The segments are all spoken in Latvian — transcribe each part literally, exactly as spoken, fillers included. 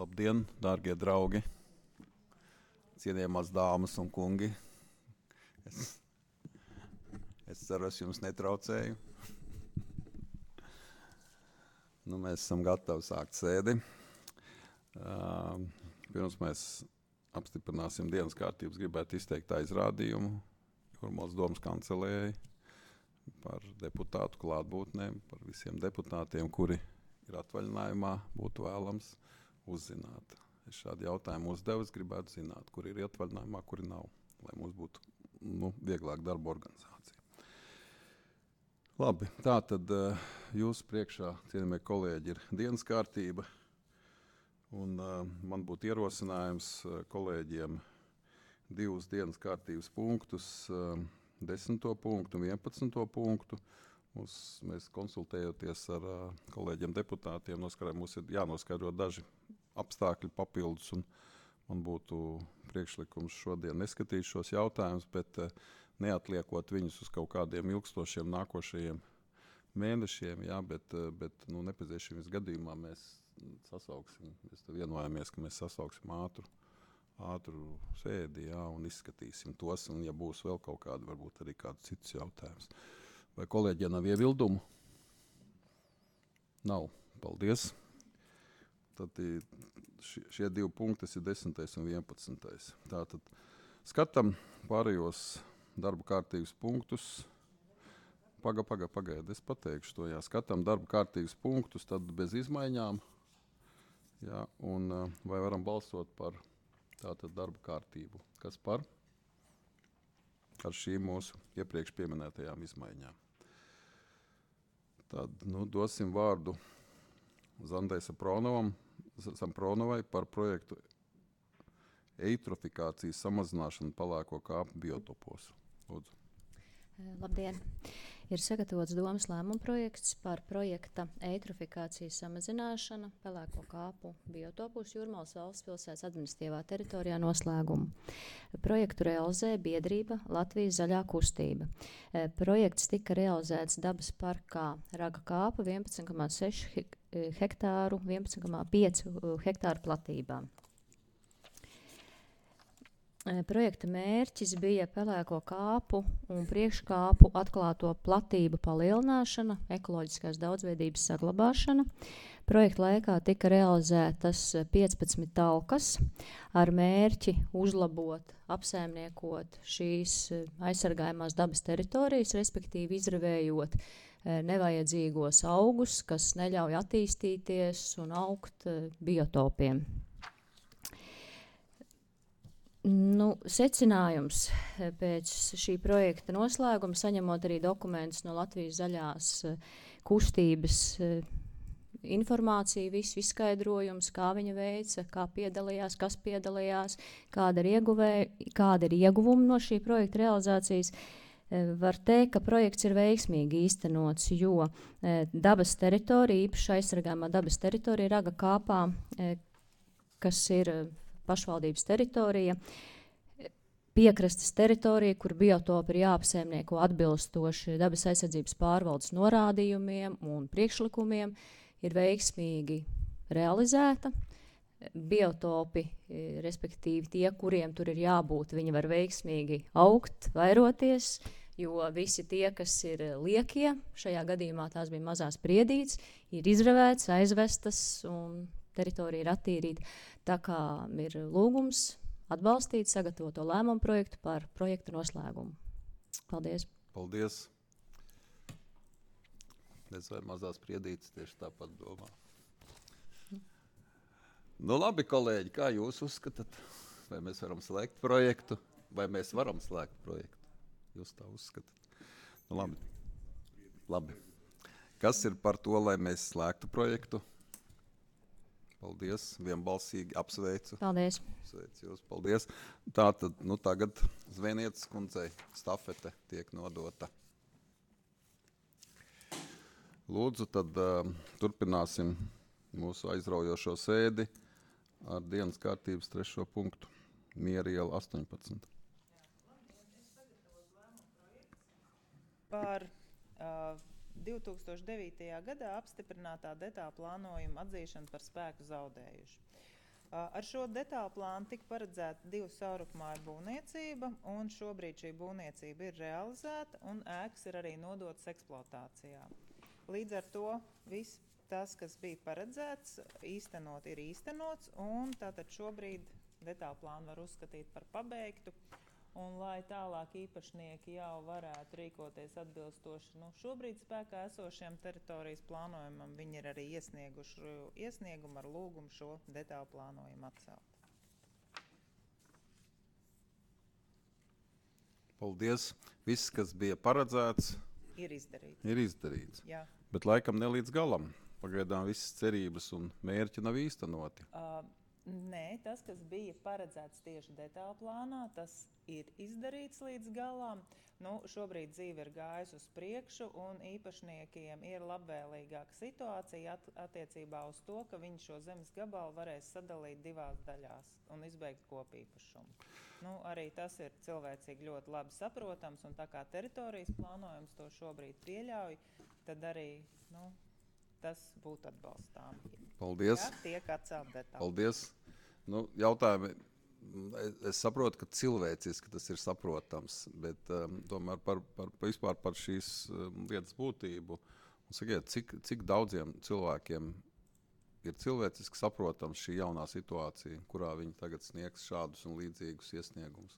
Labdien, dārgie draugi, cienījamās dāmas un kungi. Es, es ceru, es jums netraucēju. Nu, mēs esam gatavi sākt sēdi. Uh, pirms mēs apstiprināsim dienas kārtības, gribētu izteikt aizrādījumu Jūrmalas domas kancelējai par deputātu klātbūtnēm, par visiem deputātiem, kuri ir atvaļinājumā, būtu vēlams uzzināt. Es šādu jautājumu uzdevu, es gribētu zināt, kur ir atvaļinājumā, kuri nav, lai mums būtu nu, vieglāk darba organizācija. Labi, tā tad uh, jūsu priekšā, cienījamie kolēģi, ir dienas kārtība, un uh, man būtu ierosinājums uh, kolēģiem divus dienas kārtības punktus, uh, desmito punktu un vienpadsmito punktu. Mums, mēs konsultējoties ar uh, kolēģiem deputātiem, noskarē, mums ir jānoskaidro daži apstākļi papildus, un man būtu priekšlikums šodien neskatīt šos jautājumus, bet uh, neatliekot viņus uz kaut kādiem ilgstošiem nākošajiem mēnešiem, jā, bet, uh, bet nu, nepieciešamības gadījumā mēs sasauksim, mēs vienojāmies, ka mēs sasauksim ātru, ātru sēdi, jā, un izskatīsim tos, un ja būs vēl kaut kādi, varbūt arī kāds cits jautājums. Vai kolēģiem nav iebildumu? Nav. Paldies. Tad šie, šie divi punkti ir desmitais un vienpadsmitais. Tātad skatam pārējos darba kārtības punktus. Paga, paga, pagaid, es pateikšu to, jā. Skatam darba kārtības punktus, tad bez izmaiņām. Jā, un vai varam balsot par tātad darba kārtību? Kas par? Ar šīm mūsu iepriekš pieminētajām izmaiņām. Tad, nu, dosim vārdu Zandai Sapronovam, Sapronovai par projektu eitrofikācijas samazināšanu pelēko kāpu biotopos. Lūdzu. Labdien! Ir sagatavots domas lēmuma projekts par projekta eitrofikācijas samazināšana pelēko kāpu biotopos Jūrmalas valsts pilsētas administratīvā teritorijā noslēgumu. Projektu realizē biedrība Latvijas zaļā kustība. Projekts tika realizēts dabas parkā Raga kāpa vienpadsmit komā seši hektāru, vienpadsmit komā pieci hektāru platībā. Projekta mērķis bija pelēko kāpu un priekškāpu atklāto platību palielināšana, ekoloģiskās daudzveidības saglabāšana. Projekta laikā tika realizētas piecpadsmit talkas ar mērķi uzlabot, apsaimniekot šīs aizsargājumās dabas teritorijas, respektīvi izravējot nevajadzīgos augus, kas neļauj attīstīties un augt biotopiem. Nu, secinājums pēc šī projekta noslēguma, saņemot arī dokumentus no Latvijas zaļās kustības informāciju, visu izskaidrojums, kā viņa veica, kā piedalījās, kas piedalījās, kāda ir, ieguvē, kāda ir ieguvuma no šī projekta realizācijas. Var teikt, ka projekts ir veiksmīgi īstenots, jo dabas teritorija, īpaši aizsargājumā dabas teritorija Raga kāpā, kas ir pašvaldības teritorija, piekrastes teritorija, kur biotopi ir jāapsaimnieko atbilstoši dabas aizsardzības pārvaldes norādījumiem un priekšlikumiem, ir veiksmīgi realizēta. Biotopi, respektīvi tie, kuriem tur ir jābūt, viņi var veiksmīgi augt, vairoties, jo visi tie, kas ir liekie, šajā gadījumā tās bija mazās priedītes, ir izravēts, aizvestas un teritorija ir attīrīta. Tā kā ir lūgums atbalstīt sagatavoto lēmumu projektu par projektu noslēgumu. Paldies. Paldies. Es vai mazās priedītes tieši tāpat domā. Nu labi, kolēģi, kā jūs uzskatāt? Vai mēs varam slēgt projektu? Vai mēs varam slēgt projektu? Jūs tā uzskatāt? Nu labi. Labi. Kas ir par to, lai mēs slēgtu projektu? Paldies, vienbalsīgi apsveicu. Paldies. Sveicu jūs, paldies. Tātad, nu tagad Zvēnietes kundzei stafete tiek nodota. Lūdzu, tad uh, turpināsim mūsu aizraujošo sēdi ar dienas kārtības trešo punktu. Miera iela astoņpadsmit. Par uh, divi tūkstoši devītajā gadā apstiprinātā detāla plānojuma atzīšanu par spēku zaudējuši. Uh, Ar šo detālu plānu tika paredzēta divu savrupmāju būvniecība, un šobrīd šī būvniecība ir realizēta, un ēkas ir arī nodotas eksploatācijā. Līdz ar to viss tas, kas bija paredzēts, īstenot ir īstenots, un tātad šobrīd detālu plānu var uzskatīt par pabeigtu. Un, lai tālāk īpašnieki jau varētu rīkoties atbilstoši nu, šobrīd spēkā esošiem teritorijas plānojumam, viņi ir arī iesnieguši iesniegumu ar lūgumu šo detālu plānojumu atcelt. Paldies! Viss, kas bija paredzēts, Ir izdarīts. ir izdarīts. Jā. Bet laikam ne līdz galam. Pagaidām visas cerības un mērķi nav īstenoti. Uh, Nē, tas, kas bija paredzēts tieši detālu plānā, tas ir izdarīts līdz galam. Nu, šobrīd dzīve ir gājusi uz priekšu, un īpašniekiem ir labvēlīgāka situācija at attiecībā uz to, ka viņi šo zemes gabalu varēs sadalīt divās daļās un izbeigt kopīpašumu. Nu, arī tas ir cilvēcīgi ļoti labi saprotams, un tā kā teritorijas plānojums to šobrīd pieļauj, tad arī nu, tas būtu atbalstām. Paldies! Jā, tiek atcelt detāli. Paldies! Nu, jautājumi, es, es saprotu, ka cilvēciski tas ir saprotams, bet um, tomēr par, par, par, vispār par šīs um, lietas būtību. Un sakiet, cik, cik daudziem cilvēkiem ir cilvēciski saprotams šī jaunā situācija, kurā viņi tagad sniegs šādus un līdzīgus iesniegumus?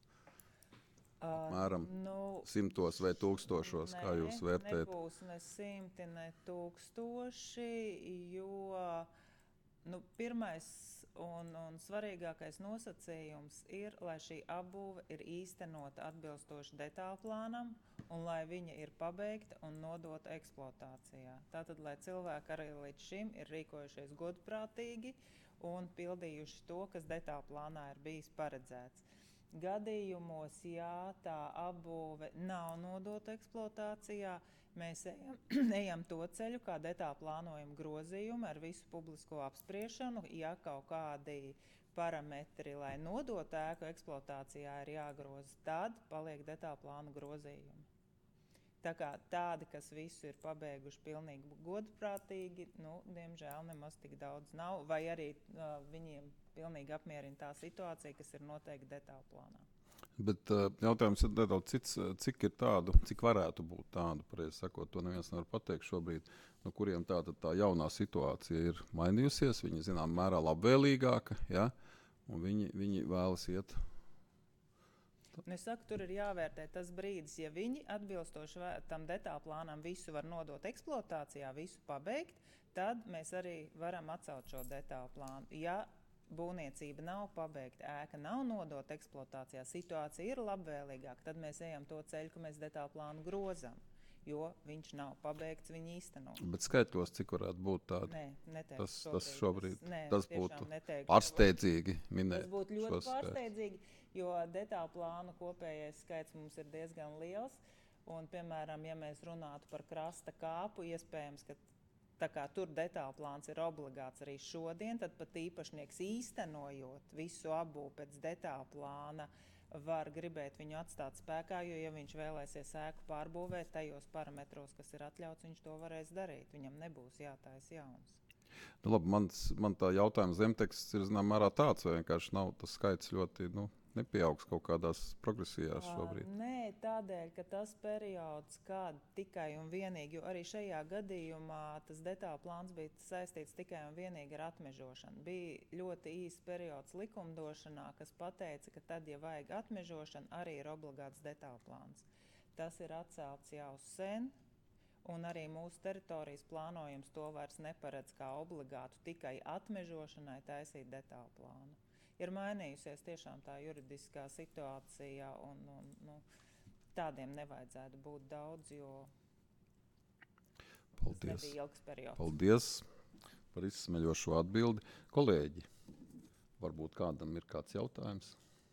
Apmēram uh, nu, simtos vai tūkstošos, nē, kā jūs vērtējat? Nebūs ne simti, ne tūkstoši, jo nu, pirmais un, un svarīgākais nosacījums ir, lai šī apbūve ir īstenota atbilstoši detālu plānam un lai viņa ir pabeigta un nodota eksploatācijā. Tātad, lai cilvēki arī līdz šim ir rīkojušies godprātīgi un pildījuši to, kas detālu plānā ir bijis paredzēts. Gadījumos, ja tā apbūve nav nodota eksploatācijā, mēs ejam, ejam to ceļu, kā detālu plānojuma grozījumi ar visu publisko apspriešanu. Ja kaut kādi parametri, lai nodot ēku eksploatācijā, ir jāgroza, tad paliek detālu plānu grozījumi. Tā kā tādi, kas visu ir pabeiguši pilnīgi godprātīgi, nu, diemžēl nemaz tik daudz nav, vai arī uh, viņiem pilnīgi apmierina tā situācija, kas ir noteikti detālu plānā. Bet uh, jautājums ir nedaudz cits, cik ir tādu, cik varētu būt tādu, pareizi sakot, to neviens nevar pateikt šobrīd, no kuriem tā, tā jaunā situācija ir mainījusies, viņi zinām mērā labvēlīgāka, ja? Un viņi, viņi vēlas iet. Nu, es saku, tur ir jāvērtē tas brīdis, ja viņi atbilstoši tam detālu plānam visu var nodot eksploatācijā, visu pabeigt, tad mēs arī varam atcelt šo detālu plānu. Ja būvniecība nav pabeigta, ēka nav nodota eksploatācijā, situācija ir labvēlīgāka, tad mēs ejam to ceļu, ka mēs detālu plānu grozam, jo viņš nav pabeigts, viņi īstenot. Bet skaitļos, cik varētu būt tādi? Nē, neteiktu tas, tas šobrīd, tas, nē, tas būtu pārsteidzīgi minēt. Tas būtu ļoti šos pārsteidzīgi, jo detālu plānu kopējais skaits mums ir diezgan liels, un, piemēram, ja mēs runātu par krasta kāpu, iespējams, ka tā kā tur detālu plāns ir obligāts arī šodien, tad pat īpašnieks īstenojot visu apbūvi pēc detālu plāna var gribēt viņu atstāt spēkā, jo, ja viņš vēlēsies ēku pārbūvēt tajos parametros, kas ir atļauts, viņš to varēs darīt. Viņam nebūs jātaisa jauns. Nu, labi, mans, man tā jautājuma zemteksts ir, zinām, mērā tāds, vai vienkārši nav tas skaits ļoti, nu, nepieaugs kaut kādās progresijās šobrīd? Uh, nē, tādēļ, ka tas periods, kad tikai un vienīgi, jo arī šajā gadījumā tas detālu plāns bija saistīts tikai un vienīgi ar atmežošanu. Bija ļoti īs periods likumdošanā, kas pateica, ka tad, ja vajag atmežošanu, arī ir obligāts detālu plāns. Tas ir atcelts jau sen, un arī mūsu teritorijas plānojums to vairs neparedz kā obligātu tikai atmežošanai taisīt detālu plānu. Ir mainījusies tiešām tā juridiskā situācija, un, un nu, tādiem nevajadzētu būt daudz, jo Paldies. Tas nebija ilgs periods. Paldies par izsmeļošo atbildi. Kolēģi, varbūt kādam ir kāds jautājums?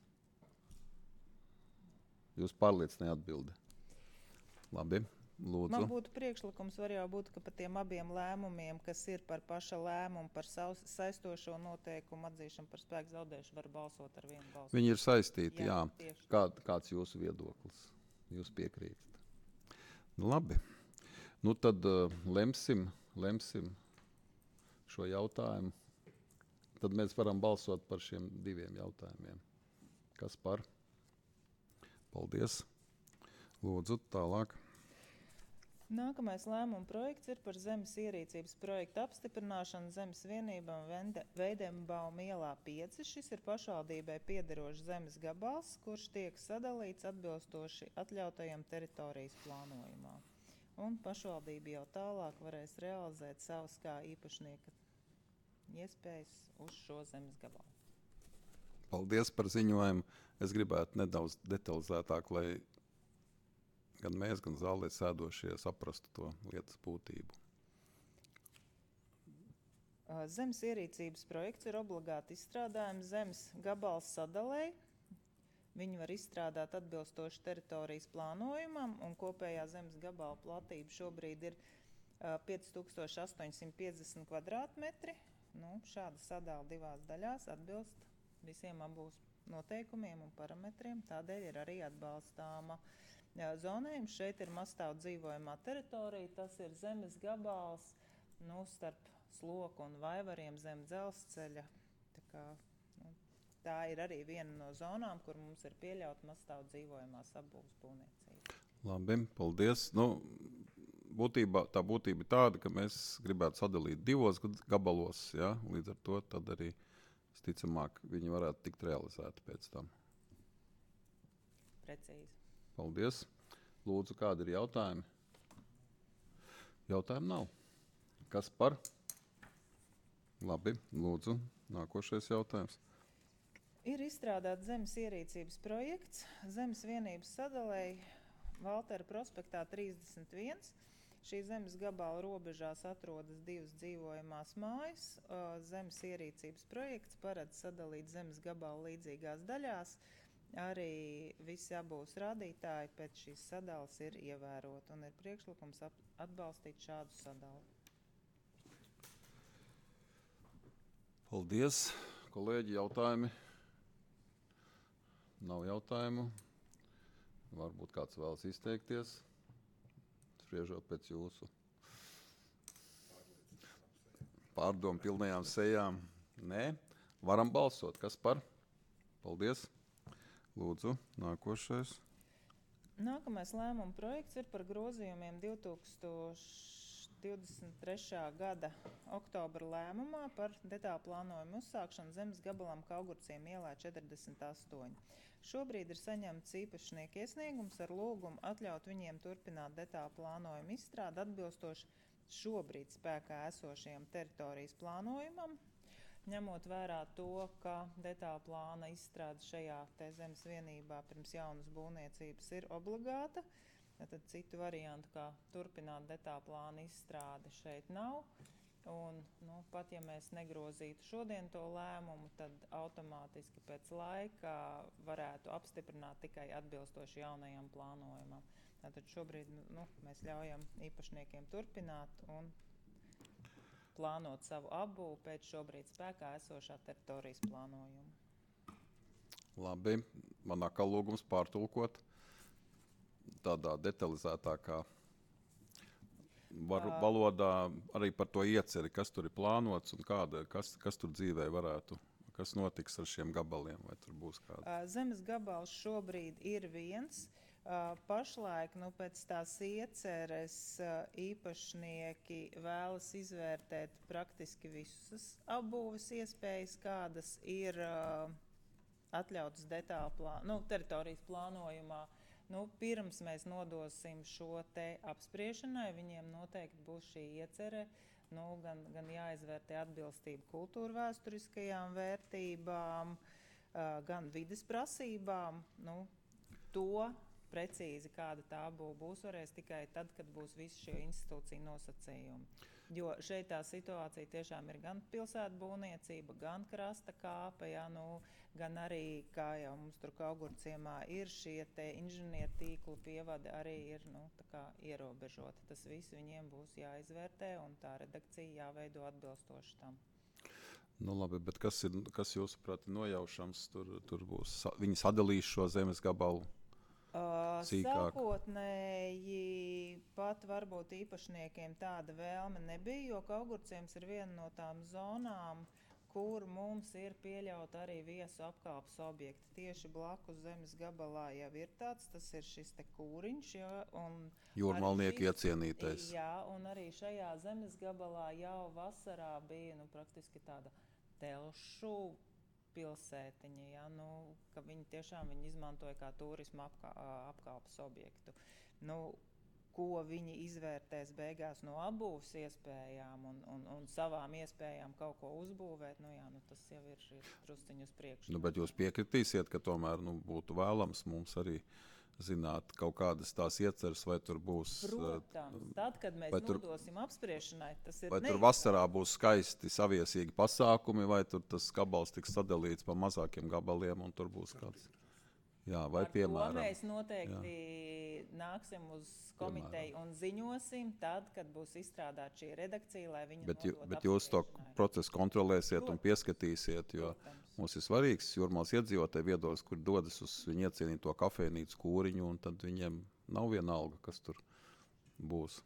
Jūs pārliecināt atbildi. Labi. Lūdzu. Man būtu priekšlikums, var jau būt, ka par tiem abiem lēmumiem, kas ir par paša lēmumu, par saus, saistošo noteikumu atzīšanu par spēku zaudēšanu, var balsot ar vienu balsu. Viņi ir saistīti, jā. jā. Kā, kāds jūsu viedoklis? Jūs piekrītat? Nu, labi. Nu, tad uh, lemsim, lemsim šo jautājumu. tad mēs varam balsot par šiem diviem jautājumiem. Kas par? Paldies. Lūdzu, tālāk. Nākamais lēmuma projekts ir par zemes ierīcības projektu apstiprināšanu zemes vienībām Veidembauma ielā pieci. Šis ir pašvaldībai piederošs zemes gabals, kurš tiek sadalīts atbilstoši atļautajam teritorijas plānojumā. Un pašvaldība jau tālāk varēs realizēt savas kā īpašnieka iespējas uz šo zemes gabalu. Paldies par ziņojumu. Es gribētu nedaudz detalizētāk, lai gan mēs, gan zālē sēdošie saprastu to lietas būtību. Zemes ierīcības projekts ir obligāti izstrādājums zemes gabals sadalēji. Viņi var izstrādāt atbilstoši teritorijas plānojumam, un kopējā zemes gabala platība šobrīd ir uh, pieci tūkstoši astoņsimt piecdesmit kvadrātmetri. Nu, šāda sadala divās daļās atbilst visiem abūs noteikumiem un parametriem, tādēļ ir arī atbalstāma. Jā, zonējums šeit ir mazstāv dzīvojamā teritorija, tas ir zemes gabals, nu, starp sloku un vaivariem zem dzelzceļa. Tā kā, nu, tā ir arī viena no zonām, kur mums ir pieļaut mazstāv dzīvojamās apbūves būvniecība. Labi, paldies. Nu, būtībā, tā būtība ir tāda, ka mēs gribētu sadalīt divos gabalos, ja? Līdz ar to tad arī, ticamāk, viņi varētu tikt realizēti pēc tam. Precīzi. Paldies. Lūdzu, kādi ir jautājumi? Jautājumu nav. Kas par? Labi, lūdzu, nākošais jautājums. Ir izstrādāts zemes ierīcības projekts, zemes vienības sadalēji Valtera prospektā trīsdesmit viens. Šī zemes gabala robežās atrodas divas dzīvojamās mājas. Zemes ierīcības projekts paredz sadalīt zemes gabalu līdzīgās daļās. Arī visi abūs rādītāji pēc šīs sadalas ir ievērot, un ir priekšlikums atbalstīt šādu sadalu. Paldies, kolēģi, jautājumi? Nav jautājumu. Varbūt kāds vēlas izteikties, spriežot pēc jūsu pārdomu pilnajām sejām. Nē, varam balsot. Kas par? Paldies. Lūdzu, nākošais. Nākamais lēmuma projekts ir par grozījumiem divtūkstoš divdesmit trešā gada oktobra lēmumā par detālu plānojumu uzsākšanu zemes gabalam Kaugurciem ielā četrdesmit astoņi. Šobrīd ir saņemts īpašnieku iesniegums ar lūgumu atļaut viņiem turpināt detālu plānojumu izstrādi atbilstoši šobrīd spēkā esošajam teritorijas plānojumam. Ņemot vērā to, ka detālu plāna izstrāde šajā te zemes vienībā pirms jaunas būvniecības ir obligāta, tad citu variantu, kā turpināt detālu plāna izstrāde šeit nav. Un, nu, pat ja mēs negrozītu šodien to lēmumu, tad automātiski pēc laika varētu apstiprināt tikai atbilstoši jaunajam plānojumam. Tātad šobrīd nu, mēs ļaujam īpašniekiem turpināt un plānot savu apbūvi pēc šobrīd spēkā esošā teritorijas plānojuma. Labi, man atkal lūgums pārtulkot tādā detalizētākā var, valodā arī par to ieceri, kas tur ir plānots un kāda, kas, kas tur dzīvē varētu, kas notiks ar šiem gabaliem, vai tur būs kāda? Zemes gabals šobrīd ir viens. Uh, pašlaik nu, pēc tās ieceres uh, īpašnieki vēlas izvērtēt praktiski visas apbūves iespējas, kādas ir uh, atļautas detālu plānu, nu, teritorijas plānojumā. Nu, pirms mēs nodosim šo te apspriešanai, viņiem noteikti būs šī iecere, nu, gan, gan jāizvērtē atbilstība kultūra vēsturiskajām vērtībām, uh, gan vides prasībām. Nu, to precīzi, kāda tā būs, varēs tikai tad, kad būs visi šie institūciju nosacījumi. Jo šeit tā situācija tiešām ir gan pilsētu būvniecība, gan krasta kāpa, ja, nu, gan arī, kā jau mums tur Kaugurciemā ir šie te inženieru tīklu pievadi arī ir nu, tā kā ierobežoti. Tas viss viņiem būs jāizvērtē un tā redakcija jāveido atbilstoši tam. Nu labi, bet kas ir, kas jūsuprāt nojaušams, tur, tur būs, viņi sadalīs šo zemes gabalu? Uh, sākotnēji pat varbūt īpašniekiem tāda vēlme nebija, jo Kaugurciems ir viena no tām zonām, kur mums ir pieļaut arī viesu apkalpes objekti. Tieši blakus zemes gabalā jau ir tāds, tas ir šis te kūriņš, ja, un Jūrmalnieki arī šis- iecienītais. Jā, un arī šajā zemes gabalā jau vasarā bija, nu, praktiski tāda telšu pilsētiņa, ja, nu, ka viņi tiešām viņi izmantoja kā turisma apkā, apkalpes objektu. Nu, ko viņi izvērtēs beigās no apbūves iespējām un, un, un savām iespējām kaut ko uzbūvēt, nu jā, nu tas jau ir, ir drusciņu uz priekšu. Nu, bet jūs piekritīsiet, ka tomēr nu, būtu vēlams mums arī zināt kaut kādas tās ieceras, vai tur būs, Protams, tad, kad mēs vai tur- nodosim apspriešanai, tas ir vai tur ne- vasarā būs skaisti saviesīgi pasākumi, vai tur tas gabals tiks sadalīts pa mazākiem gabaliem, un tur būs kāds. Jā, vai Par to piemēram. mēs noteikti nāksim uz komiteju un ziņosim tad, kad būs izstrādāta šī redakcija, lai viņa Bet, jū, nodot bet jūs to apspriešanai. procesu kontrolēsiet un Protams. pieskatīsiet, jo Protams. mums ir svarīgs Jūrmālas iedzīvotāji viedoklis, kur dodas uz viņu iecienīto kafejnīcu kūriņu, un tad viņiem nav vienalga, kas tur būs.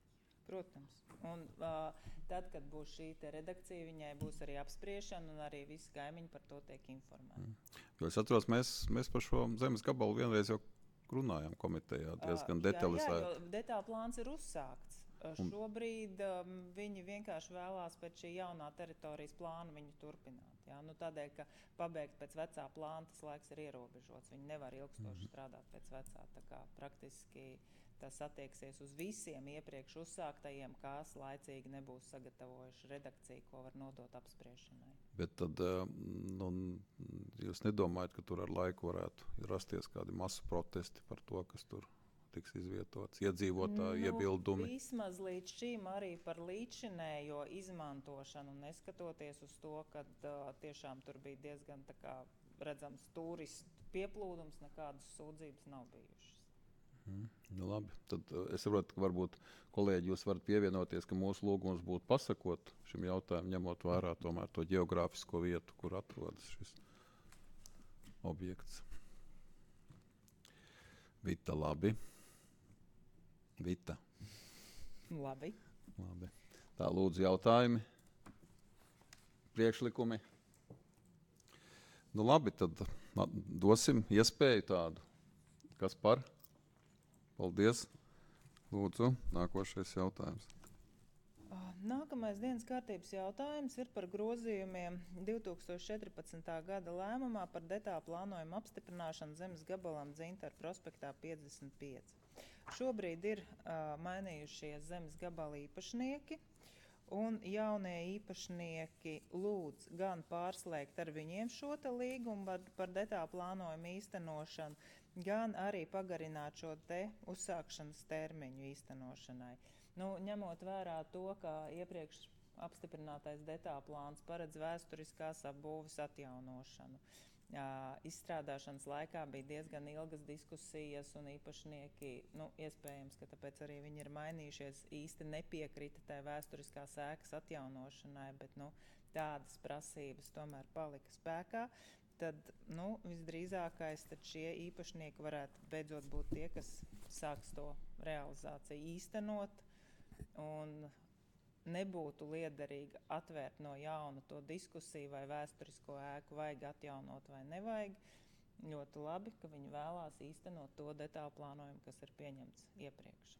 Protams. Un uh, tad, kad būs šī te redakcija, viņai būs arī apspriešana un arī visi kaimiņi par to tiek informēti. Mm. Jo es atceros, mēs, mēs par šo zemes gabalu vienreiz jau runājām komitejā diezgan detalizēti. Jā, jā, jo detāla plāns ir uzsākts. Uh, Un- Šobrīd um, viņi vienkārši vēlās pēc šī jaunā teritorijas plāna viņu turpināt. Jā? Nu, tādēļ, ka pabeigt pēc vecā plāna tas laiks ir ierobežots. Viņi nevar ilgstoši strādāt pēc vecā. Tā kā praktiski tas attieksies uz visiem iepriekš uzsāktajiem, kas laicīgi nebūs sagatavojuši redakciju, ko var nodot apspriešanai. Bet tad eh, nu, jūs nedomājat, ka tur ar laiku varētu rasties kādi masu protesti par to, kas tur tiks izvietots, iedzīvotāju iebildumi? Vismaz līdz šim arī par līdzinējo izmantošanu, neskatoties uz to, ka uh, tiešām tur bija diezgan tā kā redzams turistu pieplūdums, nekādas sūdzības nav bijušas. Mm, nu labi, tad uh, es saprotu, ka varbūt kolēģi jūs varat pievienoties, ka mūsu lūgums būtu pasakot šim jautājumam, ņemot vērā tomēr to geogrāfisko vietu, kur atrodas šis objekts. Vita, labi. Vita, Labi. labi. Tā, lūdzu, jautājumi, priekšlikumi. Nu labi, tad na, dosim iespēju tādu. Kas par? Paldies. Lūdzu, nākošais jautājums. Nākamais dienas kārtības jautājums ir par grozījumiem divtūkstoš četrpadsmitā gada lēmumā par detālu plānojumu apstiprināšanu zemes gabalam Dzintaru prospektā piecdesmit pieci. Šobrīd ir uh, mainījušies zemes gabala īpašnieki, un jaunie īpašnieki lūdz gan pārslēgt ar viņiem šo te līgumu par, par detālu plānojumu īstenošanu, gan arī pagarināt šo te uzsākšanas termiņu īstenošanai. Nu, ņemot vērā to, ka iepriekš apstiprinātais detālu plāns paredz vēsturiskās apbūves atjaunošanu. Jā, izstrādāšanas laikā bija diezgan ilgas diskusijas, un īpašnieki, nu, iespējams, ka tāpēc arī viņi ir mainījušies, īsti nepiekrita tai vēsturiskās ēkas atjaunošanai, bet nu, tādas prasības tomēr palika spēkā. Tad nu, visdrīzākais tad šie īpašnieki varētu beidzot būt tie, kas sāks to realizāciju īstenot. Un nebūtu liederīgi atvērt no jauna to diskusiju, vai vēsturisko ēku vajag atjaunot vai nevajag. Ļoti labi, ka viņi vēlās īstenot to detālu plānojumu, kas ir pieņemts iepriekš.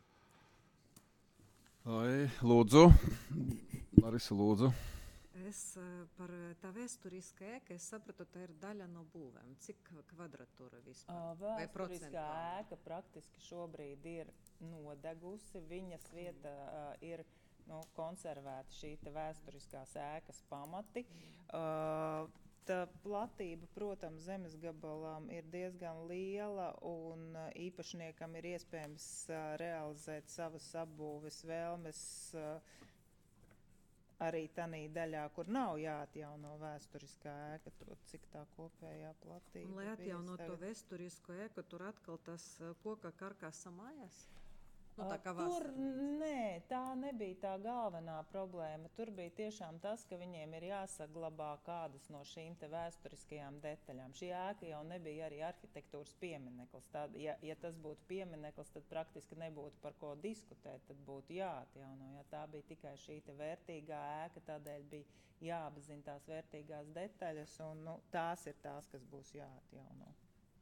Ai, lūdzu, Larisa, lūdzu. Es eh, par tā vēsturiskā ēka, es sapratu, tā ir daļa no būvēm. Cik kvadratūra vispār? Uh, Vai Vēsturiskā procentuāli? ēka praktiski šobrīd ir nodegusi. Viņas vieta uh, ir nu, konservēta šī te vēsturiskās ēkas pamati. Uh, tā platība, protams, zemes gabalām ir diezgan liela, un uh, īpašniekam ir iespējams uh, realizēt savas apbūves vēlmes uh, arī tanī daļā, kur nav jāatjauno vēsturiskā ēka, to, cik tā kopējā platība. Un, lai bija atjaunot to tagad. vēsturisko ēku, tur atkal tas eh, koka karkasa mājas? Nu, tā kā Tur vasarnīca. nē, tā nebija tā galvenā problēma. Tur bija tiešām tas, ka viņiem ir jāsaglabā kādas no šīm te vēsturiskajām detaļām. Šī ēka jau nebija arī arhitektūras piemineklis. Tad, ja, ja tas būtu piemineklis, tad praktiski nebūtu par ko diskutēt, tad būtu jāatjauno. Ja tā bija tikai šī te vērtīgā ēka, tādēļ bija jāapzina tās vērtīgās detaļas, un nu, tās ir tās, kas būs jāatjauno.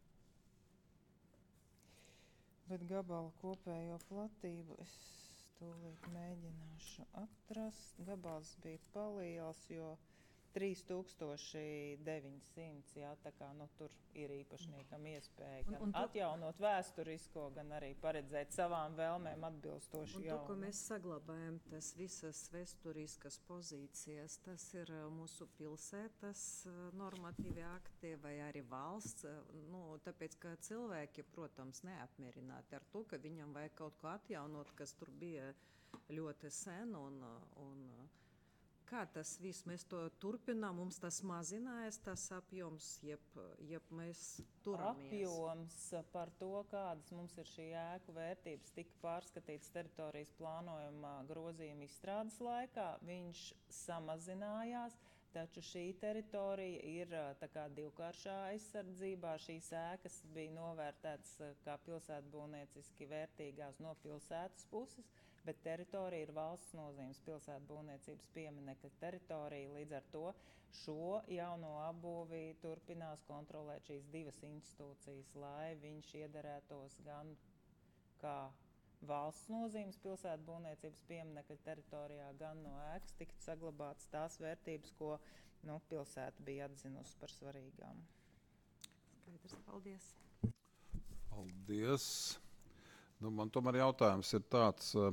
Bet gabala kopējo platību es tūlīt mēģināšu atrast. Gabals bija paliels, jo trīs tūkstoši deviņi simti, jā, tā kā nu, tur ir īpašniekam iespēja Un- gan un to- atjaunot vēsturisko, gan arī paredzēt savām vēlmēm atbilstoši Un to, ko jaunu. mēs saglabājam, tas visas vēsturiskas pozīcijas, tas ir uh, mūsu pilsētas uh, normatīvi akti vai arī valsts. uh, Nu, tāpēc, ka cilvēki, protams, neapmierināti ar to, ka viņam vajag kaut ko atjaunot, kas tur bija ļoti sen. Un, uh, un, uh, kā tas viss, mēs to turpinām, mums tas mazinājās, tas apjoms, jeb, jeb mēs turamies. Apjoms par to, kādas mums ir šī ēku vērtības, tika pārskatīts teritorijas plānojuma grozījuma izstrādes laikā. Viņš samazinājās, taču šī teritorija ir ā, tā kā divkāršā aizsardzībā. Šīs ēkas bija novērtētas ā, kā pilsētbūvnieciski vērtīgās no pilsētas puses, bet teritorija ir valsts nozīmes pilsētbūvniecības pieminekļa teritorija. Līdz ar to šo jauno apbūvi turpinās kontrolēt šīs divas institūcijas, lai viņš iederētos gan kā valsts nozīmes pilsētbūvniecības pieminekļa teritorijā, gan no ēkas tiktu saglabātas tās vērtības, ko nu, pilsēta bija atzinusi par svarīgām. Skaidrs, paldies. Paldies. Nu, man tomēr jautājums ir tāds, uh,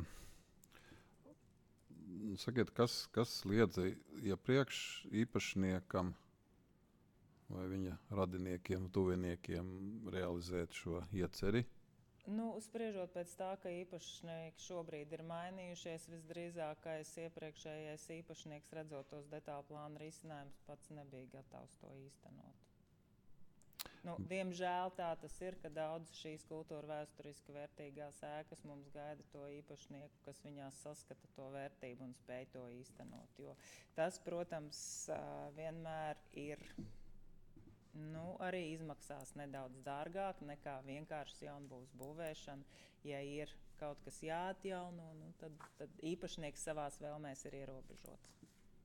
sakiet, kas, kas liedza iepriekš īpašniekam vai viņa radiniekiem, tuviniekiem realizēt šo ieceri? Nu, spriežot pēc tā, ka īpašnieki šobrīd ir mainījušies, visdrīzākais iepriekšējais īpašnieks, redzot tos detālu plānu risinājumus, pats nebija gatavs to īstenot. Nu, diemžēl tā tas ir, ka daudz šīs kultūra vēsturiski vērtīgās ēkas mums gaida to īpašnieku, kas viņās saskata to vērtību un spēj to īstenot. Jo tas, protams, vienmēr ir nu, arī izmaksās nedaudz dārgāk nekā vienkāršas jaunbūves būvēšana. Ja ir kaut kas jāatjauno, nu, tad, tad īpašnieks savās vēlmēs ir ierobežots.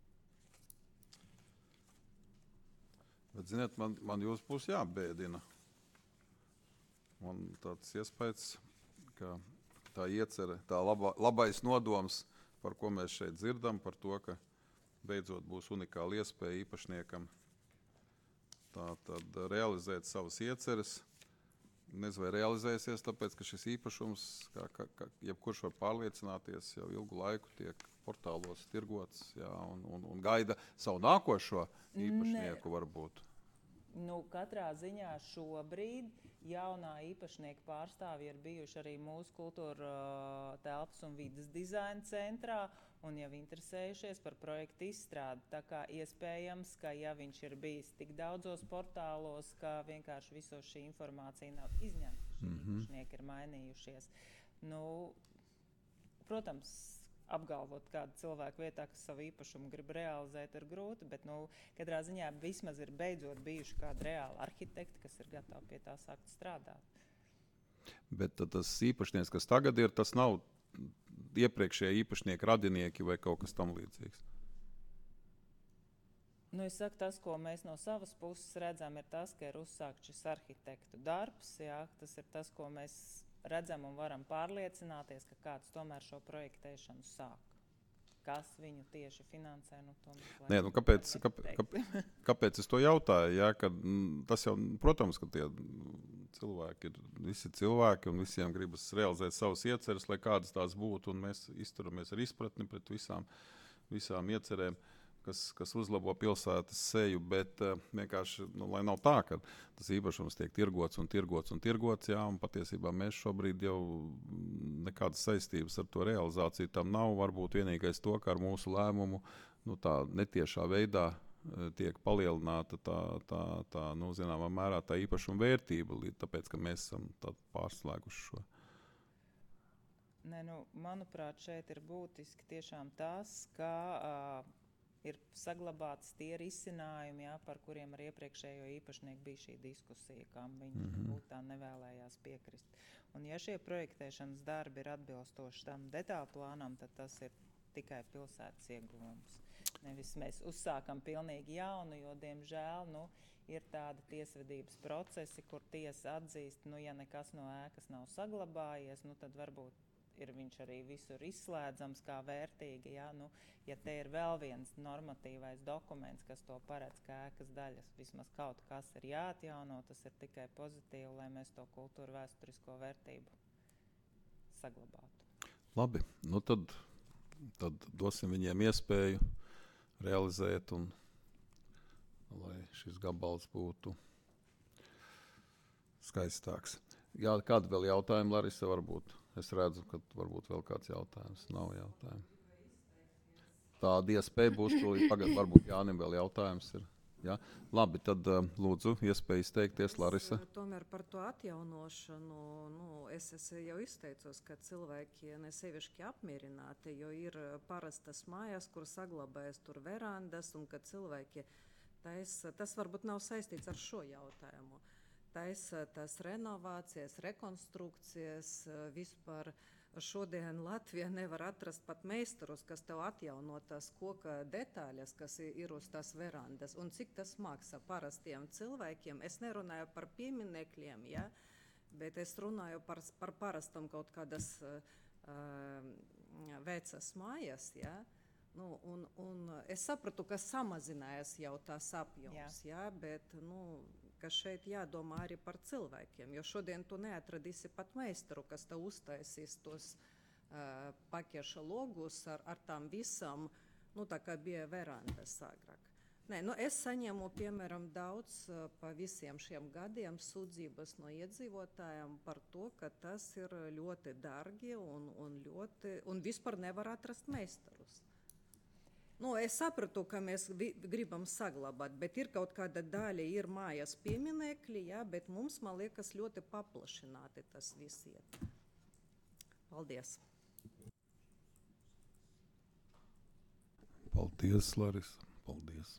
Bet, ziniet, man, man jūs būs jābēdina. Man tāds iespējas, ka tā iecerē, tā laba, labais nodoms, par ko mēs šeit dzirdam, par to, ka beidzot būs unikāla iespēja īpašniekam tā tad realizēt savas ieceres. Nezinu, vai realizēsies, tāpēc, ka šis īpašums, kā, kā, kā jebkurš var pārliecināties, jau ilgu laiku tiek portālos tirgots, jā, un, un, un gaida savu nākošo īpašnieku varbūt. Nu, katrā ziņā šobrīd jaunā īpašnieka pārstāvji ir bijuši arī mūsu kultūra uh, telpas un vidas dizaina centrā un jau interesējušies par projektu izstrādi. Tā kā iespējams, ka ja viņš ir bijis tik daudzos portālos, ka vienkārši visos šī informācija nav izņemta, šie Mhm. īpašnieki ir mainījušies. Nu, protams, apgalvot kādu cilvēku vietā, kas savu īpašumu grib realizēt, ir grūti, bet nu, katrā ziņā vismaz ir beidzot bijuši kādi reāli arhitekti, kas ir gatavi pie tā sākt strādāt. Bet tad tas īpašnieks, kas tagad ir, tas nav iepriekšējie īpašnieki, radinieki vai kaut kas tam līdzīgs. Nu, es saku, tas, ko mēs no savas puses redzam, ir tas, ka ir uzsākt šis arhitektu darbs. Jā, tas ir tas, ko mēs redzam un varam pārliecināties, ka kāds tomēr šo projektēšanu sāk. Kas viņu tieši finansē? Nu, Nē, nu, kāpēc, kāpēc, kāpēc, kāpēc es to jautāju? Jā, ka, mm, tas jau, protams, ka tie cilvēki ir visi cilvēki un visiem gribas realizēt savas ieceres, lai kādas tās būtu, un mēs izturamies ar izpratni pret visām, visām iecerēm, kas, kas uzlabo pilsētas seju, bet uh, vienkārši, nu, lai nav tā, ka tas īpašums tiek tirgots un tirgots un tirgots, jā, un patiesībā mēs šobrīd jau nekādas saistības ar to realizāciju tam nav. Varbūt vienīgais to, ka ar mūsu lēmumu, nu, tā netiešā veidā uh, tiek palielināta tā, tā, tā, nu, zināmā mērā tā īpašuma vērtība, tāpēc, ka mēs esam tā pārslēguši šo. Ne, nu, manuprāt, šeit ir būtiski tiešām tas, ka uh, ir saglabāts tie risinājumi, jā, par kuriem ar iepriekšējo īpašnieku bija šī diskusija, kam viņš Mhm. būtu tā nevēlējās piekrist. Un ja šie projektēšanas darbi ir atbilstoši tam detālplānam, tad tas ir tikai pilsētas ieguvums. Nevis mēs uzsākam pilnīgi jaunu, jo, diemžēl, nu, ir tādi tiesvedības procesi, kur tiesa atzīst, nu, ja nekas no ēkas nav saglabājies, nu, tad varbūt ir viņš arī visur izslēdzams kā vērtīgi. Ja? Nu, ja te ir vēl viens normatīvais dokuments, kas to paredz, ka ēkas daļas vismaz kaut kas ir jāatjauno, tas ir tikai pozitīvi, lai mēs to kultūru vēsturisko vērtību saglabātu. Labi, nu tad, tad dosim viņiem iespēju realizēt un lai šis gabals būtu skaistāks. Jā, kādi vēl jautājumi, Larisa, varbūt? Es redzu, ka varbūt vēl kāds jautājums. Nav jautājumu. Tāda iespēja būs, pagad, varbūt Jānim vēl jautājums ir. Ja? Labi, tad uh, lūdzu, iespēja izteikties, Larisa. Es, tomēr par to atjaunošanu, nu, es, es jau izteicos, ka cilvēki ne sevišķi apmierināti, jo ir parastas mājas, kur saglabājas tur verandas, un ka cilvēki, tais, tas varbūt nav saistīts ar šo jautājumu. Taisa tās renovācijas, rekonstrukcijas, vispār šodien Latvijā nevar atrast pat meistarus, kas tev atjauno tās koka detaļas, kas ir uz tās verandas. Un cik tas maksā parastiem cilvēkiem? Es nerunāju par pieminekļiem, ja? Bet es runāju par, par parastam kaut kādas uh, vecas mājas, ja? Nu, un, un es sapratu, ka samazinājās jau tās apjoms, ja? Bet, nu, ka šeit jādomā arī par cilvēkiem, jo šodien tu neatradīsi pat meistaru, kas te uztaisīs tos uh, pakeša logus ar, ar tām visam, nu tā kā bija verandas agrāk. Nē, nu es saņemu, piemēram, daudz uh, pa visiem šiem gadiem sūdzības no iedzīvotājiem par to, ka tas ir ļoti dārgi un, un, ļoti, un vispār nevar atrast meistarus. Nu, es sapratu, ka mēs vi, gribam saglabāt, bet ir kaut kāda daļa, ir mājas pieminekļi, ja, bet mums, man liekas, ļoti paplašināti tas viss iet. Paldies. Paldies, Larisa. Paldies.